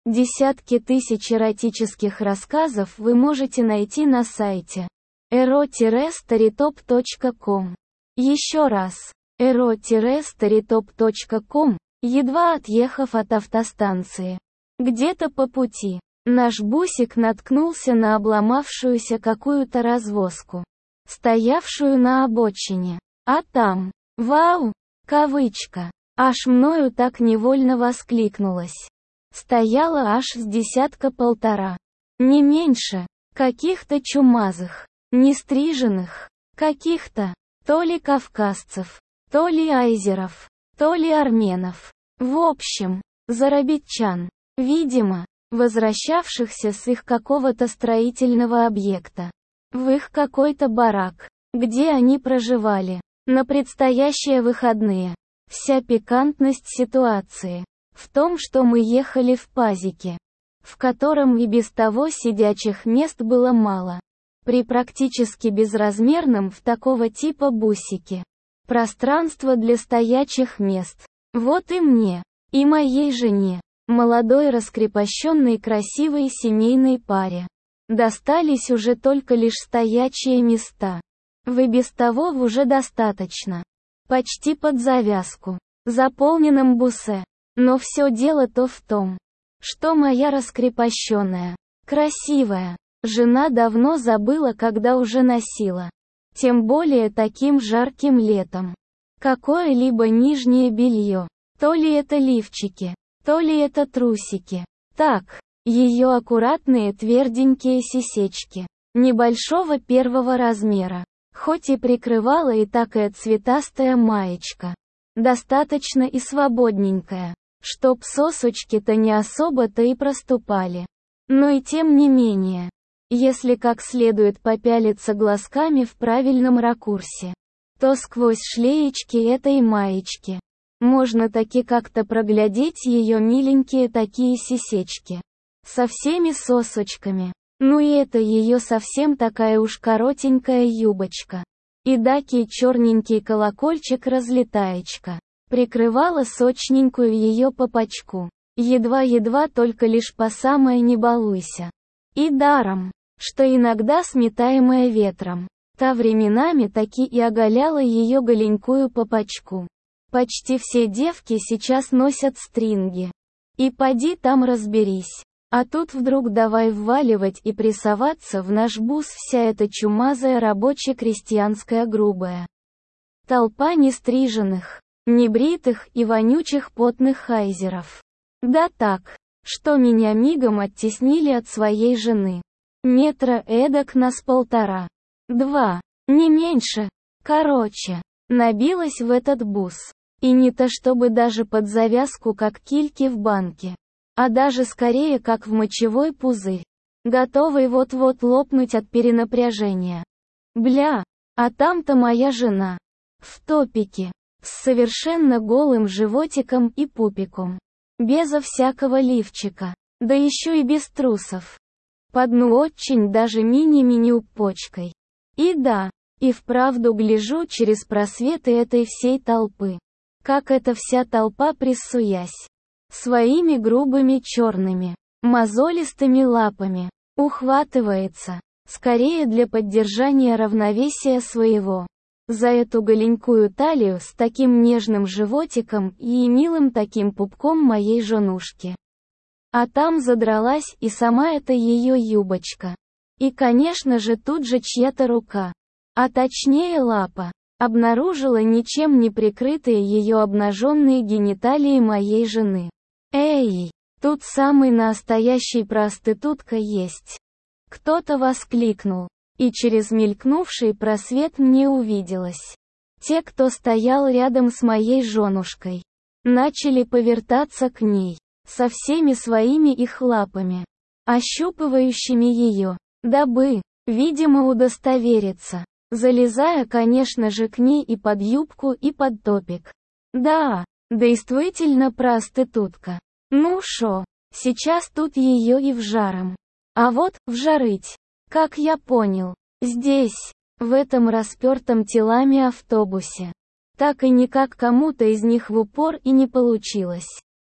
Десятки тысяч эротических рассказов вы можете найти на сайте ero-storytop.com. Еще раз, ero-storytop.com, едва отъехав от автостанции. Где-то по пути, наш бусик наткнулся на обломавшуюся какую-то развозку, стоявшую на обочине. А там, вау, кавычка, аж мною так невольно воскликнулось. Стояло аж с десятка-полтора, не меньше, каких-то чумазых, нестриженных, каких-то, то ли кавказцев, то ли айзеров, то ли арменов. В общем, зарабитчан, видимо, возвращавшихся с их какого-то строительного объекта, в их какой-то барак, где они проживали, на предстоящие выходные. Вся пикантность ситуации в том, что мы ехали в пазике, в котором и без того сидячих мест было мало. При практически безразмерном в такого типа бусике пространство для стоячих мест. Вот и мне, и моей жене, молодой раскрепощенной красивой семейной паре, достались уже только лишь стоячие места. В и без того уже достаточно, почти под завязку, заполненном бусе. Но все дело-то в том, что моя раскрепощенная, красивая жена давно забыла, когда уже носила, тем более таким жарким летом, какое-либо нижнее белье, то ли это лифчики, то ли это трусики. Так, ее аккуратные тверденькие сисечки, небольшого первого размера, хоть и прикрывала и такая цветастая маечка, достаточно и свободненькая, чтоб сосочки-то не особо-то и проступали. Но и тем не менее, если как следует попялиться глазками в правильном ракурсе, то сквозь шлеечки этой маечки можно таки как-то проглядеть ее миленькие такие сисечки, со всеми сосочками. Ну и это ее совсем такая уж коротенькая юбочка. И дакий черненький колокольчик-разлетаечка прикрывала сочненькую ее попочку, едва-едва только лишь по самое не балуйся. И даром, что иногда сметаемая ветром, та временами таки и оголяла ее голенькую попочку. Почти все девки сейчас носят стринги. И поди там разберись. А тут вдруг давай вваливать и прессоваться в наш бус вся эта чумазая рабоче-крестьянская грубая толпа нестриженных, небритых и вонючих потных хайзеров. Да так, что меня мигом оттеснили от своей жены. Метра эдак на с 1,5, 2, не меньше. Короче, набилась в этот бус. И не то чтобы даже под завязку, как кильки в банке, а даже скорее как в мочевой пузырь, готовый вот-вот лопнуть от перенапряжения. Бля, а там-то моя жена, в топике, с совершенно голым животиком и пупиком, безо всякого лифчика, да еще и без трусов. Под ну очень даже мини-мини почкой. И да, и вправду гляжу через просветы этой всей толпы, как эта вся толпа прессуясь своими грубыми черными, мозолистыми лапами, ухватывается, скорее для поддержания равновесия своего, за эту голенькую талию с таким нежным животиком и милым таким пупком моей женушки. А там задралась и сама эта ее юбочка. И конечно же тут же чья-то рука, а точнее лапа, обнаружила ничем не прикрытые ее обнаженные гениталии моей жены. Эй, тут самый настоящий проститутка есть. Кто-то воскликнул, и через мелькнувший просвет мне увиделось. Те, кто стоял рядом с моей женушкой, начали повертаться к ней, со всеми своими их лапами, ощупывающими ее, дабы, видимо, удостовериться, залезая, конечно же, к ней и под юбку, и под топик. Да, действительно проститутка. Ну шо, сейчас тут ее и вжаром. А вот, вжарыть, как я понял, здесь, в этом распертом телами автобусе, так и никак кому-то из них в упор и не получилось.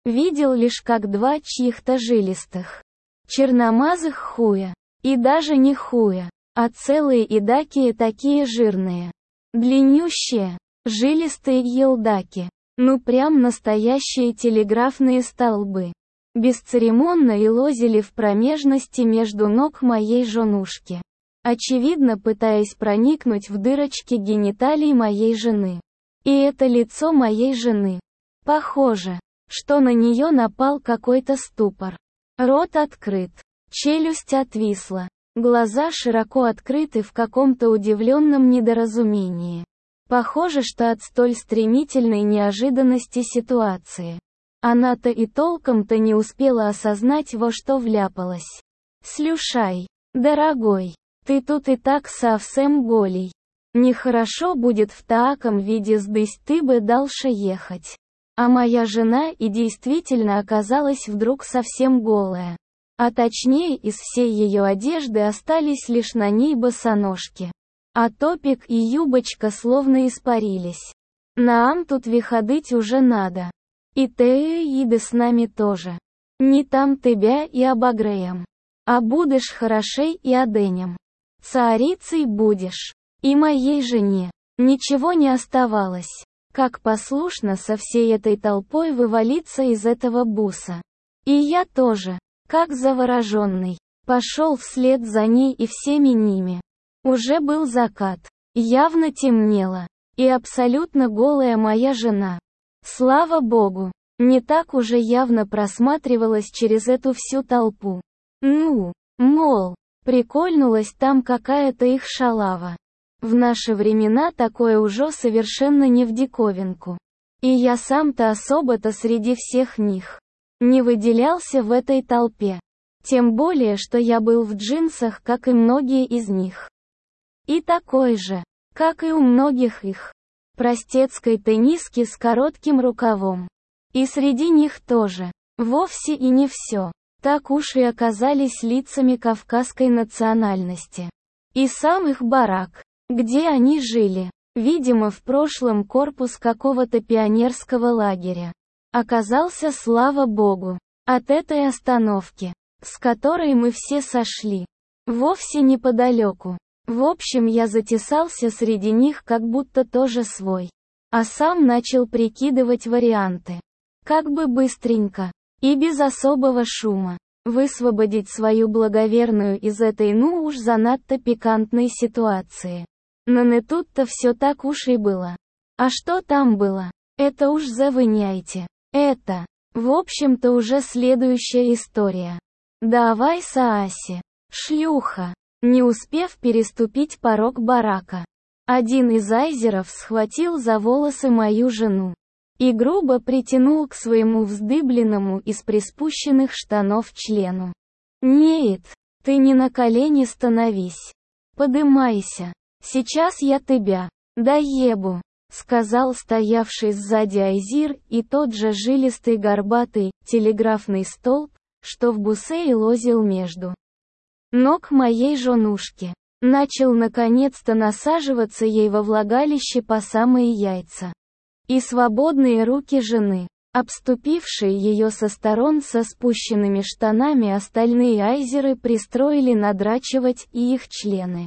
Видел лишь как два чьих-то жилистых, черномазых хуя. И даже не хуя, а целые идакие такие жирные. Длиннющие, жилистые елдаки. Ну прям настоящие телеграфные столбы. Бесцеремонно и лозили в промежности между ног моей женушки. Очевидно пытаясь проникнуть в дырочки гениталий моей жены. И это лицо моей жены. Похоже, что на нее напал какой-то ступор. Рот открыт. Челюсть отвисла. Глаза широко открыты в каком-то удивленном недоразумении. Похоже, что от столь стремительной неожиданности ситуации. Она-то и толком-то не успела осознать, во что вляпалась. «Слюшай, дорогой, ты тут и так совсем голей. Нехорошо будет в тааком виде здесь ты бы дальше ехать». А моя жена и действительно оказалась вдруг совсем голая. А точнее, из всей ее одежды остались лишь на ней босоножки. А топик и юбочка словно испарились. Нам тут выходить уже надо. И ты, иды с нами тоже. Не там тебя и обогреем. А будешь хорошей и оденем. Царицей будешь. И моей жене ничего не оставалось, как послушно со всей этой толпой вывалиться из этого буса. И я тоже, как завороженный, пошел вслед за ней и всеми ними. Уже был закат, явно темнело, и абсолютно голая моя жена, слава богу, не так уже явно просматривалась через эту всю толпу. Ну, мол, прикольнулась там какая-то их шалава. В наши времена такое уже совершенно не в диковинку. И я сам-то особо-то среди всех них не выделялся в этой толпе. Тем более, что я был в джинсах, как и многие из них. И такой же, как и у многих их, простецкой тенниски с коротким рукавом. И среди них тоже, вовсе и не все, так уж и оказались лицами кавказской национальности. И сам их барак, где они жили, видимо в прошлом корпус какого-то пионерского лагеря, оказался, слава богу, от этой остановки, с которой мы все сошли, вовсе неподалеку. В общем, я затесался среди них как будто тоже свой. А сам начал прикидывать варианты. Как бы быстренько, и без особого шума, высвободить свою благоверную из этой ну уж занадто пикантной ситуации. Но не тут-то все так уж и было. А что там было? Это уж завыняйте. Это, в общем-то уже следующая история. Давай, Сааси, шлюха. Не успев переступить порог барака, один из айзеров схватил за волосы мою жену и грубо притянул к своему вздыбленному из приспущенных штанов члену. «Нет, ты не на колени становись. Подымайся. Сейчас я тебя доебу», — сказал стоявший сзади айзир и тот же жилистый горбатый телеграфный столб, что в бусе и лозил между ног моей женушки. Начал наконец-то насаживаться ей во влагалище по самые яйца. И свободные руки жены, обступившие ее со сторон со спущенными штанами, остальные айзеры пристроили надрачивать и их члены,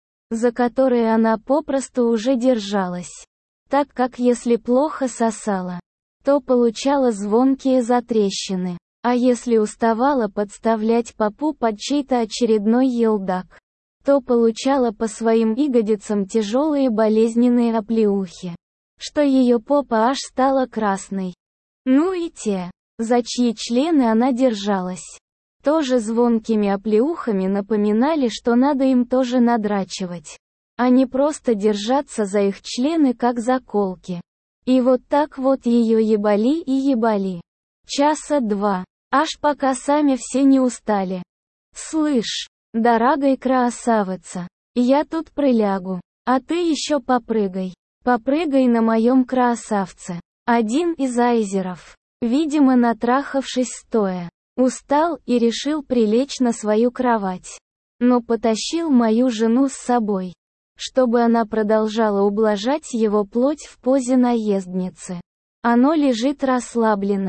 за которые она попросту уже держалась. Так как если плохо сосала, то получала звонкие затрещины. А если уставала подставлять попу под чей-то очередной елдак, то получала по своим ягодицам тяжелые болезненные оплеухи, что ее попа аж стала красной. Ну и те, за чьи члены она держалась, тоже звонкими оплеухами напоминали, что надо им тоже надрачивать, а не просто держаться за их члены как заколки. И вот так вот ее ебали и ебали. Часа два. Аж пока сами все не устали. «Слышь, дорогой красавица, я тут прилягу, а ты еще попрыгай. Попрыгай на моем красавце». Один из айзеров, видимо натрахавшись стоя, устал и решил прилечь на свою кровать. Но потащил мою жену с собой, чтобы она продолжала ублажать его плоть в позе наездницы. Оно лежит расслабленное,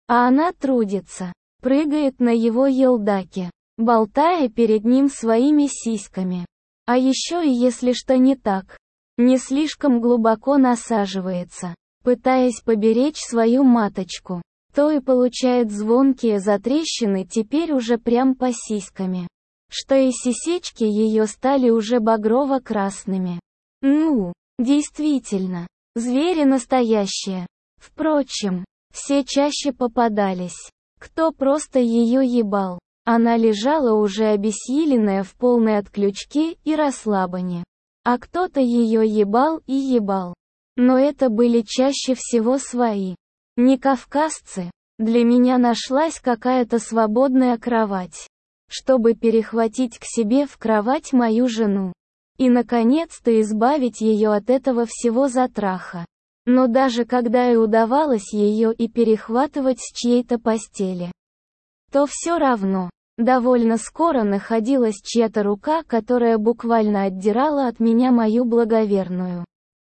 А она трудится, прыгает на его елдаке, болтая перед ним своими сиськами. А еще и если что не так, не слишком глубоко насаживается, пытаясь поберечь свою маточку, то и получает звонкие затрещины теперь уже прям по сиськами, что и сисечки ее стали уже багрово-красными. Ну, действительно, звери настоящие. Впрочем, все чаще попадались, кто просто ее ебал. Она лежала уже обессиленная в полной отключке и расслабоне. А кто-то ее ебал и ебал. Но это были чаще всего свои. Не кавказцы. Для меня нашлась какая-то свободная кровать, чтобы перехватить к себе в кровать мою жену. И наконец-то избавить ее от этого всего затраха. Но даже когда и удавалось ее и перехватывать с чьей-то постели, то все равно, довольно скоро находилась чья-то рука, которая буквально отдирала от меня мою благоверную.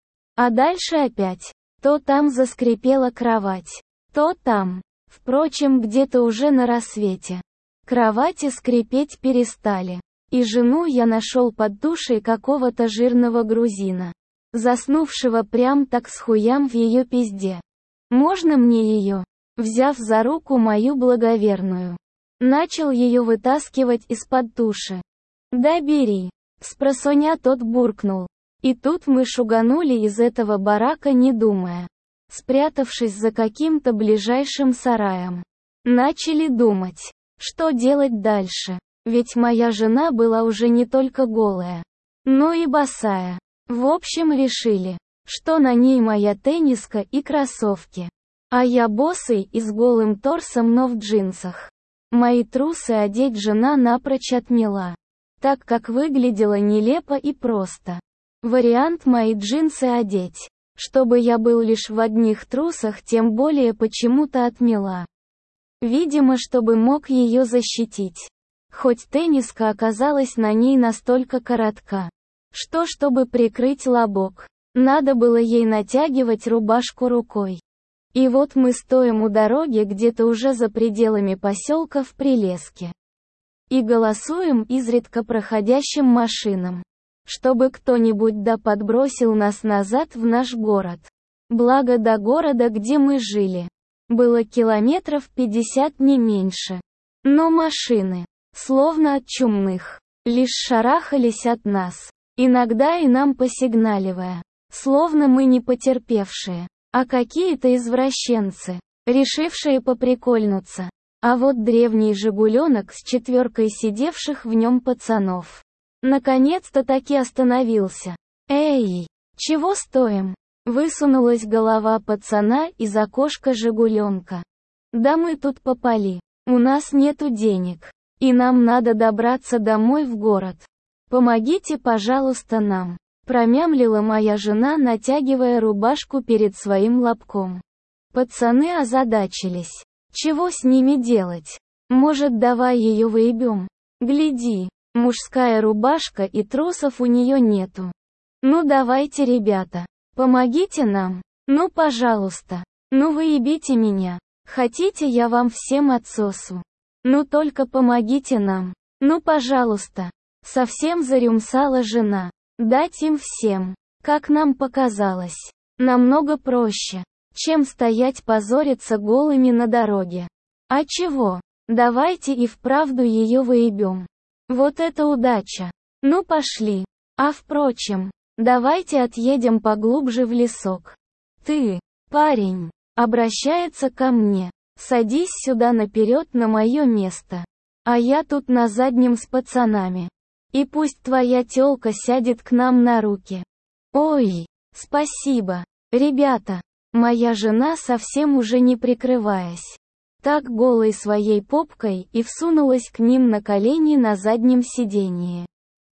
А дальше опять, то там заскрипела кровать, то там. Впрочем, где-то уже на рассвете кровати скрипеть перестали, и жену я нашел под душей какого-то жирного грузина, заснувшего прям так с хуям в ее пизде. «Можно мне ее?» Взяв за руку мою благоверную, начал ее вытаскивать из-под туши. «Да бери!» Спросоня тот буркнул. И тут мы шуганули из этого барака, не думая, спрятавшись за каким-то ближайшим сараем. Начали думать, что делать дальше, ведь моя жена была уже не только голая, но и босая. В общем, решили, что на ней моя тенниска и кроссовки, а я босый и с голым торсом, но в джинсах. Мои трусы одеть жена напрочь отмела, так как выглядело нелепо и просто. Вариант мои джинсы одеть, чтобы я был лишь в одних трусах, тем более почему-то отмела. Видимо, чтобы мог ее защитить. Хоть тенниска оказалась на ней настолько коротка, что чтобы прикрыть лобок, надо было ей натягивать рубашку рукой. И вот мы стоим у дороги где-то уже за пределами поселка в Прилеске. И голосуем изредка проходящим машинам, чтобы кто-нибудь да подбросил нас назад в наш город. Благо до города, где мы жили, было километров 50 не меньше. Но машины, словно от чумных, лишь шарахались от нас, иногда и нам посигналивая, словно мы не потерпевшие, а какие-то извращенцы, решившие поприкольнуться. А вот древний «Жигуленок» с 4 сидевших в нем пацанов наконец-то таки остановился. «Эй, чего стоим?» Высунулась голова пацана из окошка «Жигуленка». «Да мы тут попали. У нас нету денег. И нам надо добраться домой в город. Помогите, пожалуйста, нам», промямлила моя жена, натягивая рубашку перед своим лобком. Пацаны озадачились. Чего с ними делать? Может, давай ее выебем? Гляди, мужская рубашка и трусов у нее нету. Ну давайте, ребята, помогите нам. Ну пожалуйста. Ну выебите меня. Хотите, я вам всем отсосу? Ну только помогите нам. Ну пожалуйста. Совсем зарюмсала жена. Дать им всем, как нам показалось, намного проще, чем стоять позориться голыми на дороге. А чего? Давайте и вправду ее выебем. Вот это удача. Ну пошли. А впрочем, давайте отъедем поглубже в лесок. Ты, парень, обращается ко мне. Садись сюда наперед на мое место. А я тут на заднем с пацанами. И пусть твоя тёлка сядет к нам на руки. Ой, спасибо, ребята. Моя жена, совсем уже не прикрываясь, так голой своей попкой и всунулась к ним на колени на заднем сиденье,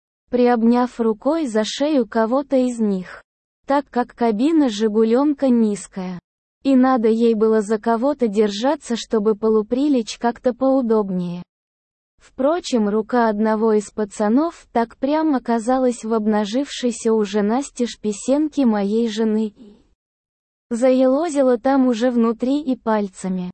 приобняв рукой за шею кого-то из них, так как кабина «Жигуленка» низкая, и надо ей было за кого-то держаться, чтобы полуприлечь как-то поудобнее. Впрочем, рука одного из пацанов так прямо оказалась в обнажившейся уже настежь песенке моей жены. Заелозила там уже внутри и пальцами.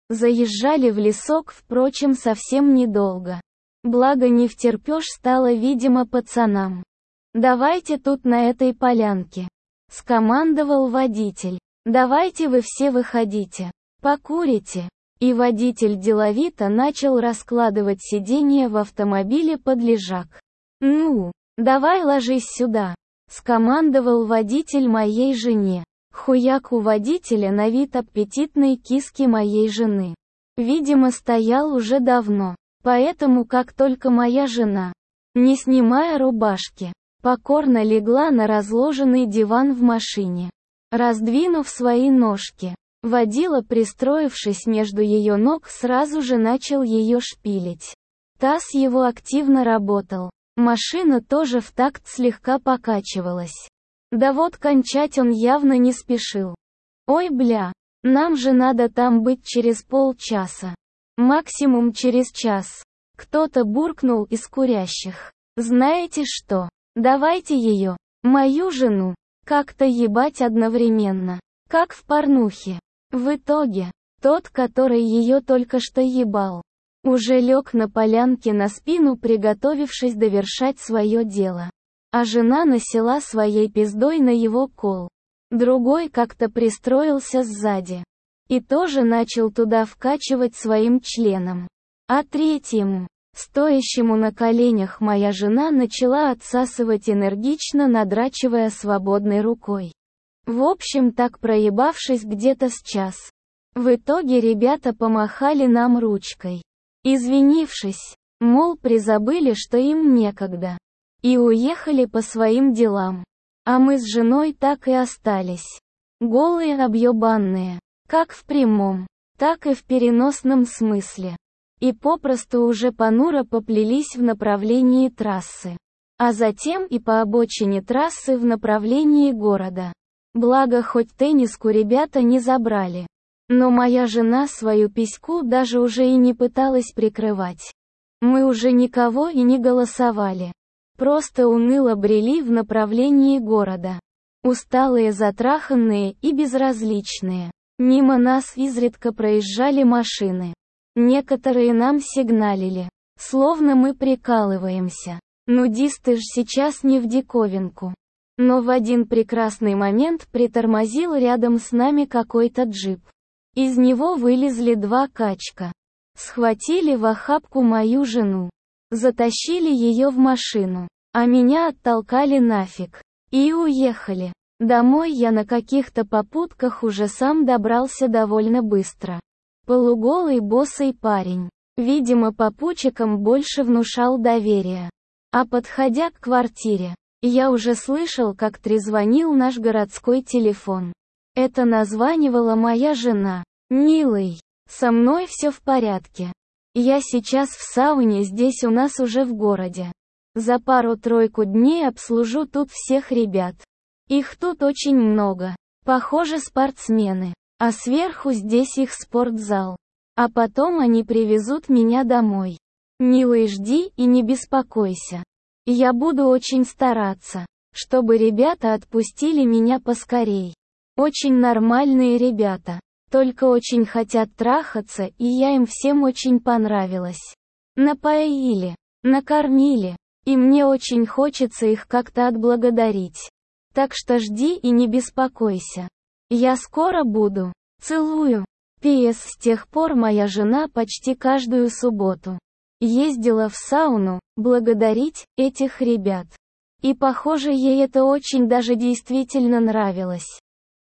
Заезжали в лесок, впрочем, совсем недолго. Благо не втерпёшь стало, видимо, пацанам. «Давайте тут на этой полянке», — скомандовал водитель. «Давайте вы все выходите. Покурите». И водитель деловито начал раскладывать сиденье в автомобиле под лежак. «Ну, давай ложись сюда», — скомандовал водитель моей жене. Хуяк, у водителя на вид аппетитной киски моей жены. Видимо, стоял уже давно, поэтому как только моя жена, не снимая рубашки, покорно легла на разложенный диван в машине, раздвинув свои ножки, водила, пристроившись между ее ног, сразу же начал ее шпилить. Таз его активно работал. Машина тоже в такт слегка покачивалась. Да вот кончать он явно не спешил. «Ой, бля, нам же надо там быть через полчаса. Максимум через час». Кто-то буркнул из курящих. «Знаете что? Давайте ее, мою жену, как-то ебать одновременно. Как в порнухе». В итоге, тот, который ее только что ебал, уже лег на полянке на спину, приготовившись довершать свое дело. А жена насела своей пиздой на его кол. Другой как-то пристроился сзади и тоже начал туда вкачивать своим членом. А третьему, стоящему на коленях, моя жена начала отсасывать, энергично надрачивая свободной рукой. В общем, так проебавшись где-то с час. В итоге ребята помахали нам ручкой, извинившись, мол, призабыли, что им некогда, и уехали по своим делам. А мы с женой так и остались. Голые, объебанные, как в прямом, так и в переносном смысле. И попросту уже понуро поплелись в направлении трассы. А затем и по обочине трассы в направлении города. Благо, хоть тенниску ребята не забрали. Но моя жена свою письку даже уже и не пыталась прикрывать. Мы уже никого и не голосовали. Просто уныло брели в направлении города. Усталые, затраханные и безразличные. Мимо нас изредка проезжали машины. Некоторые нам сигналили, словно мы прикалываемся. Нудисты ж сейчас не в диковинку. Но в один прекрасный момент притормозил рядом с нами какой-то джип. Из него вылезли два качка. Схватили в охапку мою жену. Затащили ее в машину. А меня оттолкали нафиг. И уехали. Домой я на каких-то попутках уже сам добрался довольно быстро. Полуголый босый парень. Видимо, попутчикам больше внушал доверие. А подходя к квартире, я уже слышал, как трезвонил наш городской телефон. Это названивала моя жена. «Милый, со мной все в порядке. Я сейчас в сауне, здесь у нас уже в городе. За пару-тройку дней обслужу тут всех ребят. Их тут очень много. Похоже, спортсмены. А сверху здесь их спортзал. А потом они привезут меня домой. Милый, жди и не беспокойся. Я буду очень стараться, чтобы ребята отпустили меня поскорей. Очень нормальные ребята. Только очень хотят трахаться, и я им всем очень понравилась. Напоили, накормили, и мне очень хочется их как-то отблагодарить. Так что жди и не беспокойся. Я скоро буду. Целую. П.С. С тех пор моя жена почти каждую субботу ездила в сауну, благодарить этих ребят. И похоже, ей это очень даже действительно нравилось.